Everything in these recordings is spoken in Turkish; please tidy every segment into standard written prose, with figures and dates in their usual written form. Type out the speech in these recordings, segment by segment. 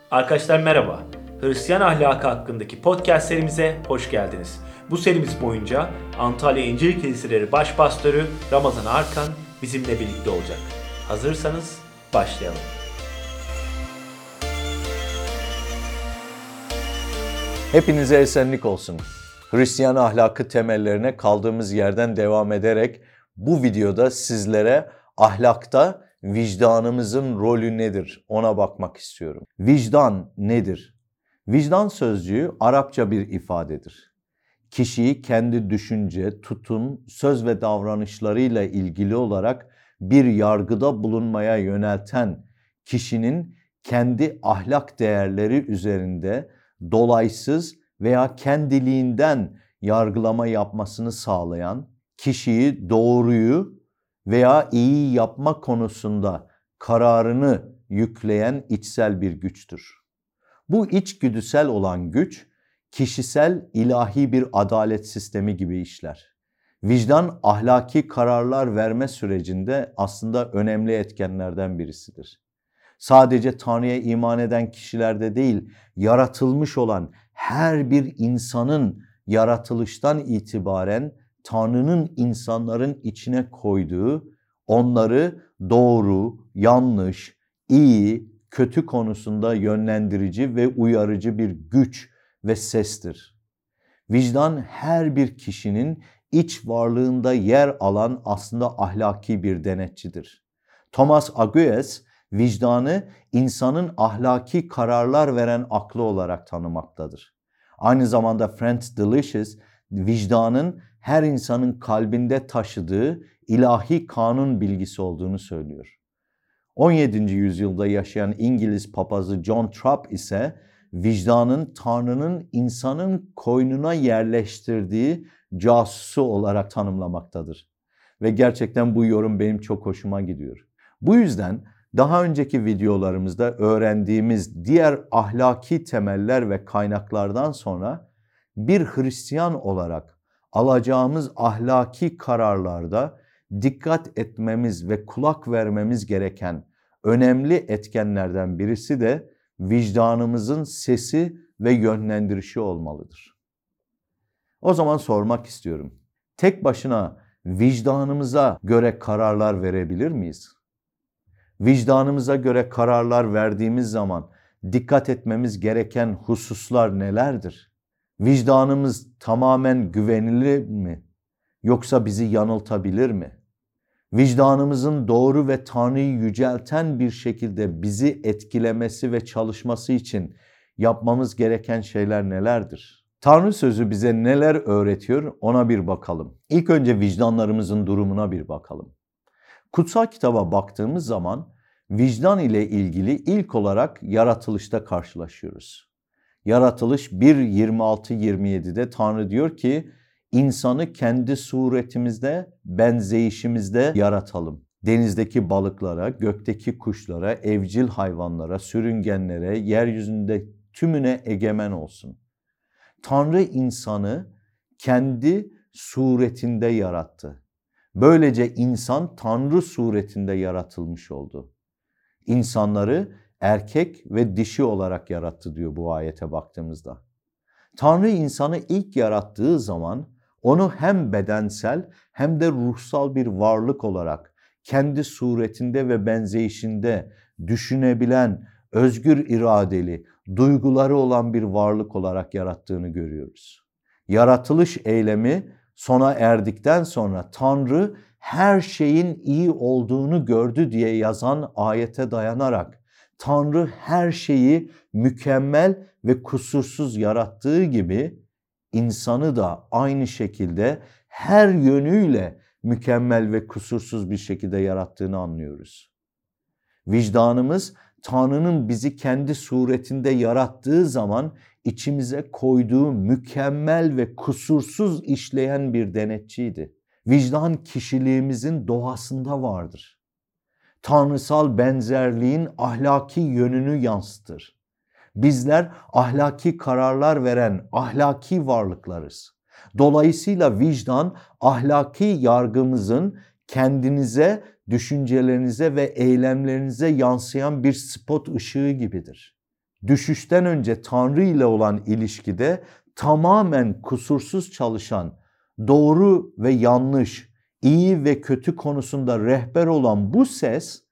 Arkadaşlar merhaba. Hristiyan ahlakı hakkındaki podcast serimize hoş geldiniz. Bu serimiz boyunca Antalya İncil Kiliseleri Başpastörü Ramazan Arkan bizimle birlikte olacak. Hazırsanız başlayalım. Hepinize esenlik olsun. Hristiyan ahlakı temellerine kaldığımız yerden devam ederek bu videoda sizlere ahlakta vicdanımızın rolü nedir ona bakmak istiyorum. Vicdan nedir? Vicdan sözcüğü Arapça bir ifadedir. Kişiyi kendi düşünce, tutum, söz ve davranışlarıyla ilgili olarak bir yargıda bulunmaya yönelten kişinin kendi ahlak değerleri üzerinde dolaysız veya kendiliğinden yargılama yapmasını sağlayan, kişiyi doğruyu veya iyi yapma konusunda kararını yükleyen içsel bir güçtür. Bu içgüdüsel olan güç, kişisel ilahi bir adalet sistemi gibi işler. Vicdan ahlaki kararlar verme sürecinde aslında önemli etkenlerden birisidir. Sadece Tanrı'ya iman eden kişilerde değil, yaratılmış olan her bir insanın yaratılıştan itibaren Tanrı'nın insanların içine koyduğu, onları doğru, yanlış, iyi, kötü konusunda yönlendirici ve uyarıcı bir güç ve sestir. Vicdan her bir kişinin iç varlığında yer alan aslında ahlaki bir denetçidir. Thomas Aquinas vicdanı insanın ahlaki kararlar veren aklı olarak tanımaktadır. Aynı zamanda Franz Delitzsch vicdanın her insanın kalbinde taşıdığı ilahi kanun bilgisi olduğunu söylüyor. 17. yüzyılda yaşayan İngiliz papazı John Trapp ise vicdanın Tanrı'nın insanın koynuna yerleştirdiği casusu olarak tanımlamaktadır. Ve gerçekten bu yorum benim çok hoşuma gidiyor. Bu yüzden daha önceki videolarımızda öğrendiğimiz diğer ahlaki temeller ve kaynaklardan sonra bir Hristiyan olarak alacağımız ahlaki kararlarda dikkat etmemiz ve kulak vermemiz gereken önemli etkenlerden birisi de vicdanımızın sesi ve yönlendirişi olmalıdır. O zaman sormak istiyorum. Tek başına vicdanımıza göre kararlar verebilir miyiz? Vicdanımıza göre kararlar verdiğimiz zaman dikkat etmemiz gereken hususlar nelerdir? Vicdanımız tamamen güvenilir mi? Yoksa bizi yanıltabilir mi? Vicdanımızın doğru ve Tanrı'yı yücelten bir şekilde bizi etkilemesi ve çalışması için yapmamız gereken şeyler nelerdir? Tanrı sözü bize neler öğretiyor ona bir bakalım. İlk önce vicdanlarımızın durumuna bir bakalım. Kutsal kitaba baktığımız zaman vicdan ile ilgili ilk olarak yaratılışta karşılaşıyoruz. Yaratılış 1:26-27'de Tanrı diyor ki insanı kendi suretimizde, benzeyişimizde yaratalım. Denizdeki balıklara, gökteki kuşlara, evcil hayvanlara, sürüngenlere, yeryüzünde tümüne egemen olsun. Tanrı insanı kendi suretinde yarattı. Böylece insan Tanrı suretinde yaratılmış oldu. İnsanları erkek ve dişi olarak yarattı diyor bu ayete baktığımızda. Tanrı insanı ilk yarattığı zaman onu hem bedensel hem de ruhsal bir varlık olarak kendi suretinde ve benzeyişinde düşünebilen, özgür iradeli, duyguları olan bir varlık olarak yarattığını görüyoruz. Yaratılış eylemi sona erdikten sonra Tanrı her şeyin iyi olduğunu gördü diye yazan ayete dayanarak Tanrı her şeyi mükemmel ve kusursuz yarattığı gibi insanı da aynı şekilde her yönüyle mükemmel ve kusursuz bir şekilde yarattığını anlıyoruz. Vicdanımız Tanrı'nın bizi kendi suretinde yarattığı zaman içimize koyduğu mükemmel ve kusursuz işleyen bir denetçiydi. Vicdan kişiliğimizin doğasında vardır. Tanrısal benzerliğin ahlaki yönünü yansıtır. Bizler ahlaki kararlar veren ahlaki varlıklarız. Dolayısıyla vicdan ahlaki yargımızın kendinize, düşüncelerinize ve eylemlerinize yansıyan bir spot ışığı gibidir. düşüşten önce Tanrı ile olan ilişkide tamamen kusursuz çalışan, doğru ve yanlış, iyi ve kötü konusunda rehber olan bu ses,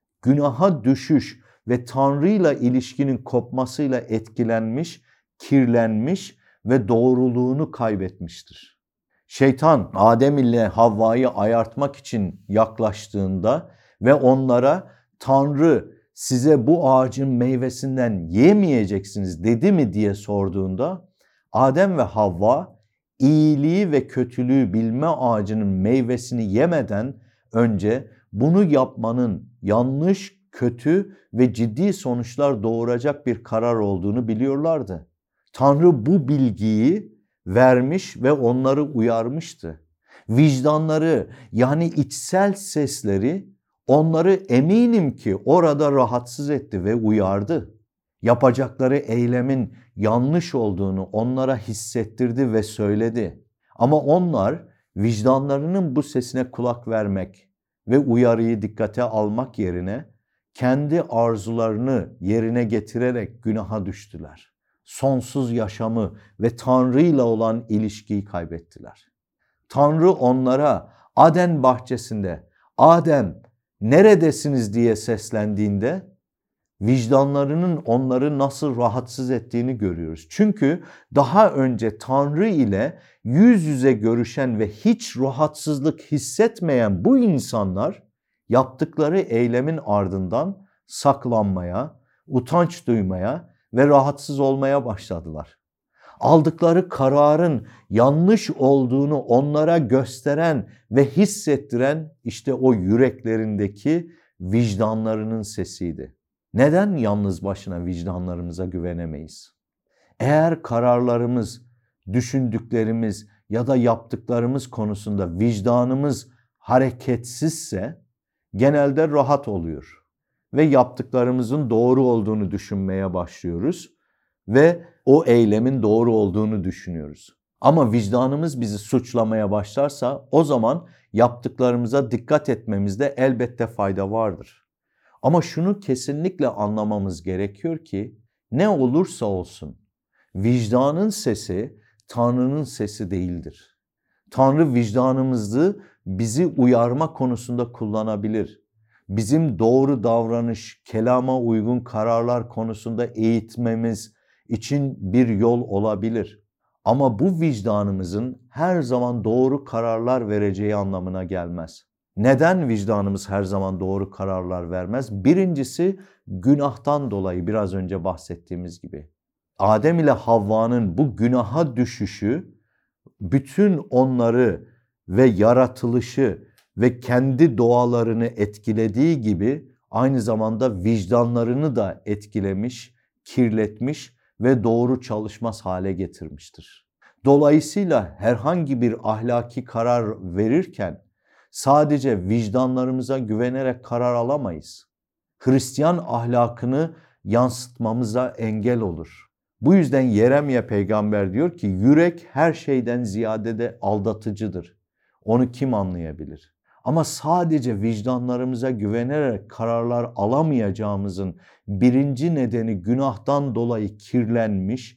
günaha düşüş ve Tanrı ile ilişkinin kopmasıyla etkilenmiş, kirlenmiş ve doğruluğunu kaybetmiştir. Şeytan Adem ile Havva'yı ayartmak için yaklaştığında ve onlara Tanrı size bu ağacın meyvesinden yemeyeceksiniz dedi mi diye sorduğunda Adem ve Havva iyiliği ve kötülüğü bilme ağacının meyvesini yemeden önce bunu yapmanın yanlış, kötü ve ciddi sonuçlar doğuracak bir karar olduğunu biliyorlardı. Tanrı bu bilgiyi vermiş ve onları uyarmıştı. Vicdanları yani içsel sesleri onları eminim ki orada rahatsız etti ve uyardı. Yapacakları eylemin yanlış olduğunu onlara hissettirdi ve söyledi. Ama onlar vicdanlarının bu sesine kulak vermek ve uyarıyı dikkate almak yerine kendi arzularını yerine getirerek günaha düştüler. Sonsuz yaşamı ve Tanrı ile olan ilişkiyi kaybettiler. Tanrı onlara Aden bahçesinde "Adem, neredesiniz?" diye seslendiğinde vicdanlarının onları nasıl rahatsız ettiğini görüyoruz. Çünkü daha önce Tanrı ile yüz yüze görüşen ve hiç rahatsızlık hissetmeyen bu insanlar yaptıkları eylemin ardından saklanmaya, utanç duymaya ve rahatsız olmaya başladılar. Aldıkları kararın yanlış olduğunu onlara gösteren ve hissettiren işte o yüreklerindeki vicdanlarının sesiydi. Neden yalnız başına vicdanlarımıza güvenemeyiz? Eğer kararlarımız, düşündüklerimiz ya da yaptıklarımız konusunda vicdanımız hareketsizse genelde rahat oluyor ve yaptıklarımızın doğru olduğunu düşünmeye başlıyoruz ve o eylemin doğru olduğunu düşünüyoruz. Ama vicdanımız bizi suçlamaya başlarsa o zaman yaptıklarımıza dikkat etmemizde elbette fayda vardır. Ama şunu kesinlikle anlamamız gerekiyor ki ne olursa olsun vicdanın sesi Tanrı'nın sesi değildir. Tanrı vicdanımızı bizi uyarma konusunda kullanabilir. Bizim doğru davranış, kelama uygun kararlar konusunda eğitmemiz için bir yol olabilir. Ama bu vicdanımızın her zaman doğru kararlar vereceği anlamına gelmez. Neden vicdanımız her zaman doğru kararlar vermez? Birincisi günahtan dolayı biraz önce bahsettiğimiz gibi. Adem ile Havva'nın bu günaha düşüşü bütün onları ve yaratılışı ve kendi doğalarını etkilediği gibi aynı zamanda vicdanlarını da etkilemiş, kirletmiş ve doğru çalışmaz hale getirmiştir. Dolayısıyla herhangi bir ahlaki karar verirken sadece vicdanlarımıza güvenerek karar alamayız. Hristiyan ahlakını yansıtmamıza engel olur. Bu yüzden Yeremye peygamber diyor ki yürek her şeyden ziyade de aldatıcıdır. Onu kim anlayabilir? Ama sadece vicdanlarımıza güvenerek kararlar alamayacağımızın birinci nedeni günahtan dolayı kirlenmiş,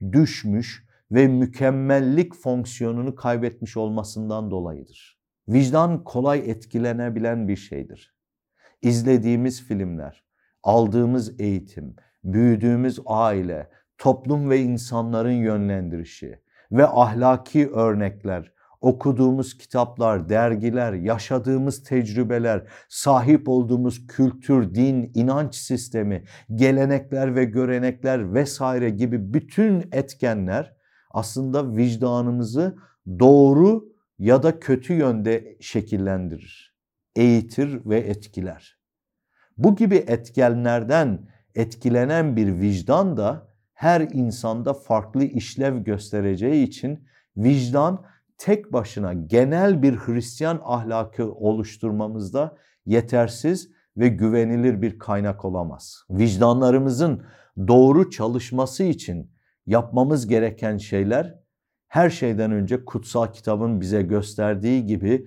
düşmüş ve mükemmellik fonksiyonunu kaybetmiş olmasından dolayıdır. Vicdan kolay etkilenebilen bir şeydir. İzlediğimiz filmler, aldığımız eğitim, büyüdüğümüz aile, toplum ve insanların yönlendirişi ve ahlaki örnekler, okuduğumuz kitaplar, dergiler, yaşadığımız tecrübeler, sahip olduğumuz kültür, din, inanç sistemi, gelenekler ve görenekler vesaire gibi bütün etkenler aslında vicdanımızı doğru ya da kötü yönde şekillendirir, eğitir ve etkiler. Bu gibi etkenlerden etkilenen bir vicdan da her insanda farklı işlev göstereceği için vicdan tek başına genel bir Hristiyan ahlakı oluşturmamızda yetersiz ve güvenilir bir kaynak olamaz. Vicdanlarımızın doğru çalışması için yapmamız gereken şeyler her şeyden önce kutsal kitabın bize gösterdiği gibi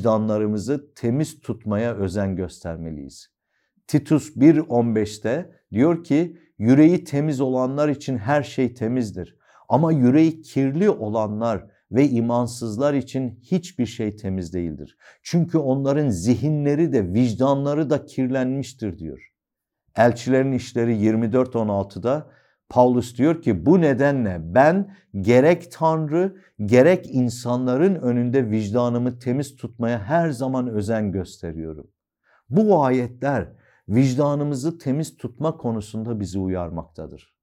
vicdanlarımızı temiz tutmaya özen göstermeliyiz. Titus 1.15'te Diyor ki yüreği temiz olanlar için her şey temizdir. Ama yüreği kirli olanlar ve imansızlar için hiçbir şey temiz değildir. Çünkü onların zihinleri de vicdanları da kirlenmiştir diyor. Elçilerin İşleri 24:16'da Paulus diyor ki bu nedenle ben gerek Tanrı gerek insanların önünde vicdanımı temiz tutmaya her zaman özen gösteriyorum. Bu ayetler vicdanımızı temiz tutma konusunda bizi uyarmaktadır.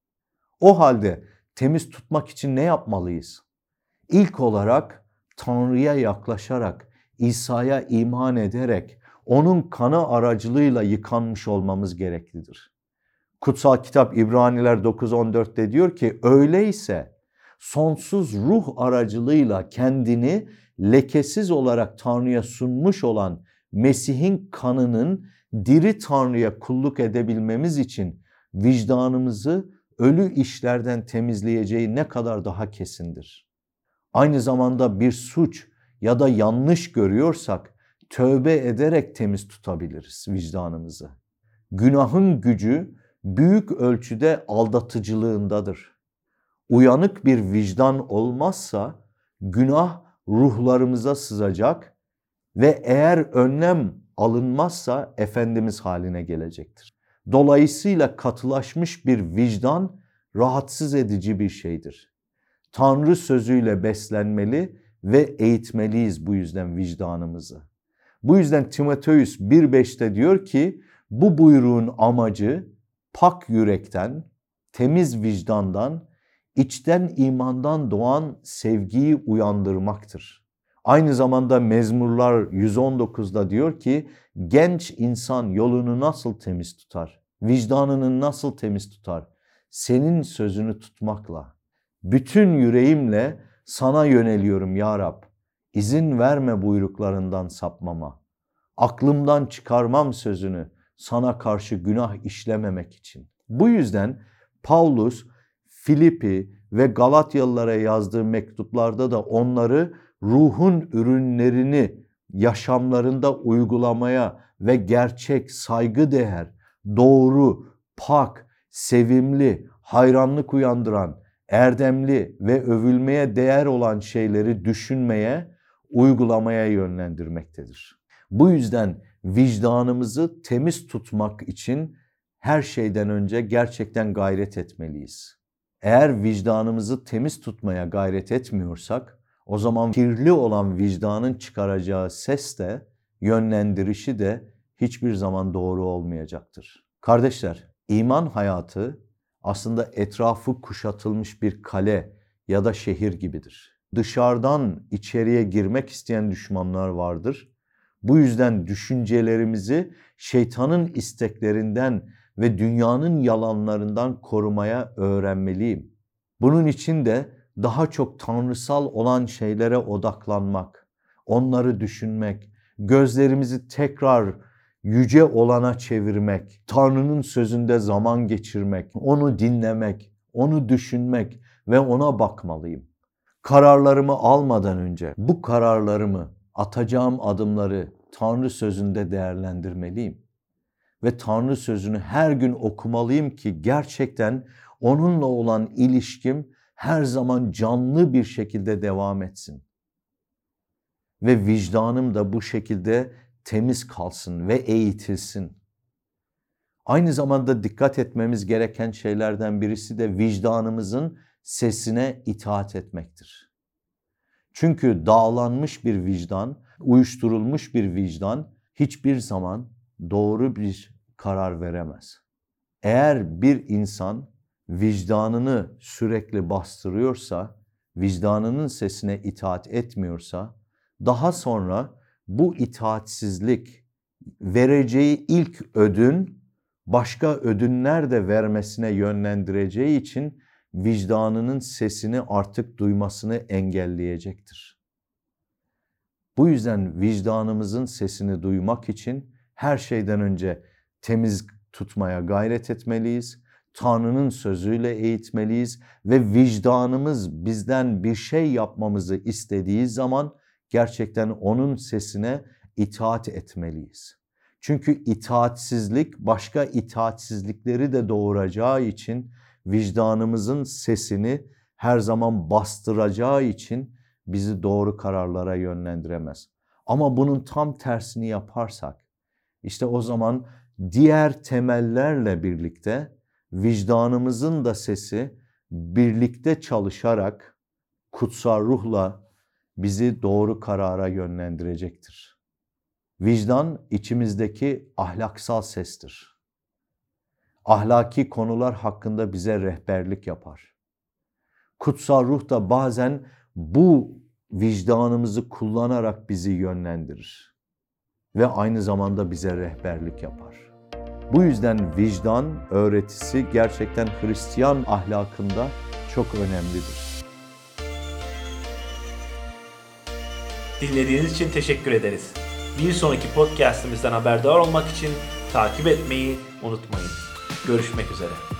O halde temiz tutmak için ne yapmalıyız? İlk olarak Tanrı'ya yaklaşarak, İsa'ya iman ederek, onun kanı aracılığıyla yıkanmış olmamız gereklidir. Kutsal kitap İbraniler 9:14'te diyor ki öyleyse sonsuz ruh aracılığıyla kendini lekesiz olarak Tanrı'ya sunmuş olan Mesih'in kanının diri Tanrı'ya kulluk edebilmemiz için vicdanımızı ölü işlerden temizleyeceği ne kadar daha kesindir. Aynı zamanda bir suç ya da yanlış görüyorsak tövbe ederek temiz tutabiliriz vicdanımızı. Günahın gücü büyük ölçüde aldatıcılığındadır. Uyanık bir vicdan olmazsa günah ruhlarımıza sızacak ve eğer önlem alınmazsa Efendimiz haline gelecektir. Dolayısıyla katılaşmış bir vicdan rahatsız edici bir şeydir. Tanrı sözüyle beslenmeli ve eğitmeliyiz bu yüzden vicdanımızı. Bu yüzden Timoteus 1:5'te diyor ki bu buyruğun amacı pak yürekten, temiz vicdandan, içten imandan doğan sevgiyi uyandırmaktır. Aynı zamanda Mezmurlar 119'da diyor ki genç insan yolunu nasıl temiz tutar? Vicdanını nasıl temiz tutar? Senin sözünü tutmakla. Bütün yüreğimle sana yöneliyorum ya Rab. İzin verme buyruklarından sapmama. Aklımdan çıkarmam sözünü sana karşı günah işlememek için. Bu yüzden Paulus Filipi ve Galatyalılara yazdığı mektuplarda da onları ruhun ürünlerini yaşamlarında uygulamaya ve gerçek, saygıdeğer, doğru, pak, sevimli, hayranlık uyandıran, erdemli ve övülmeye değer olan şeyleri düşünmeye, uygulamaya yönlendirmektedir. Bu yüzden vicdanımızı temiz tutmak için her şeyden önce gerçekten gayret etmeliyiz. Eğer vicdanımızı temiz tutmaya gayret etmiyorsak, o zaman kirli olan vicdanın çıkaracağı ses de, yönlendirişi de hiçbir zaman doğru olmayacaktır. Kardeşler, iman hayatı aslında etrafı kuşatılmış bir kale ya da şehir gibidir. Dışarıdan içeriye girmek isteyen düşmanlar vardır. Bu yüzden düşüncelerimizi şeytanın isteklerinden ve dünyanın yalanlarından korumaya öğrenmeliyim. Bunun için de daha çok tanrısal olan şeylere odaklanmak, onları düşünmek, gözlerimizi tekrar yüce olana çevirmek, Tanrı'nın sözünde zaman geçirmek, onu dinlemek, onu düşünmek ve ona bakmalıyım. Kararlarımı almadan önce bu kararlarımı, atacağım adımları Tanrı sözünde değerlendirmeliyim. Ve Tanrı sözünü her gün okumalıyım ki gerçekten onunla olan ilişkim her zaman canlı bir şekilde devam etsin. Ve vicdanım da bu şekilde temiz kalsın ve eğitilsin. Aynı zamanda dikkat etmemiz gereken şeylerden birisi de vicdanımızın sesine itaat etmektir. Çünkü dağlanmış bir vicdan, uyuşturulmuş bir vicdan hiçbir zaman doğru bir karar veremez. Eğer bir insan vicdanını sürekli bastırıyorsa, vicdanının sesine itaat etmiyorsa, daha sonra bu itaatsizlik vereceği ilk ödün başka ödünler de vermesine yönlendireceği için vicdanının sesini artık duymasını engelleyecektir. Bu yüzden vicdanımızın sesini duymak için her şeyden önce temiz tutmaya gayret etmeliyiz. Tanrı'nın sözüyle eğitmeliyiz ve vicdanımız bizden bir şey yapmamızı istediği zaman gerçekten onun sesine itaat etmeliyiz. Çünkü itaatsizlik başka itaatsizlikleri de doğuracağı için, vicdanımızın sesini her zaman bastıracağı için bizi doğru kararlara yönlendiremez. Ama bunun tam tersini yaparsak, işte o zaman diğer temellerle birlikte vicdanımızın da sesi birlikte çalışarak kutsal ruhla bizi doğru karara yönlendirecektir. Vicdan içimizdeki ahlaksal sestir. Ahlaki konular hakkında bize rehberlik yapar. Kutsal ruh da bazen bu vicdanımızı kullanarak bizi yönlendirir ve aynı zamanda bize rehberlik yapar. Bu yüzden vicdan öğretisi gerçekten Hristiyan ahlakında çok önemlidir. Dinlediğiniz için teşekkür ederiz. Bir sonraki podcast'imizden haberdar olmak için takip etmeyi unutmayın. Görüşmek üzere.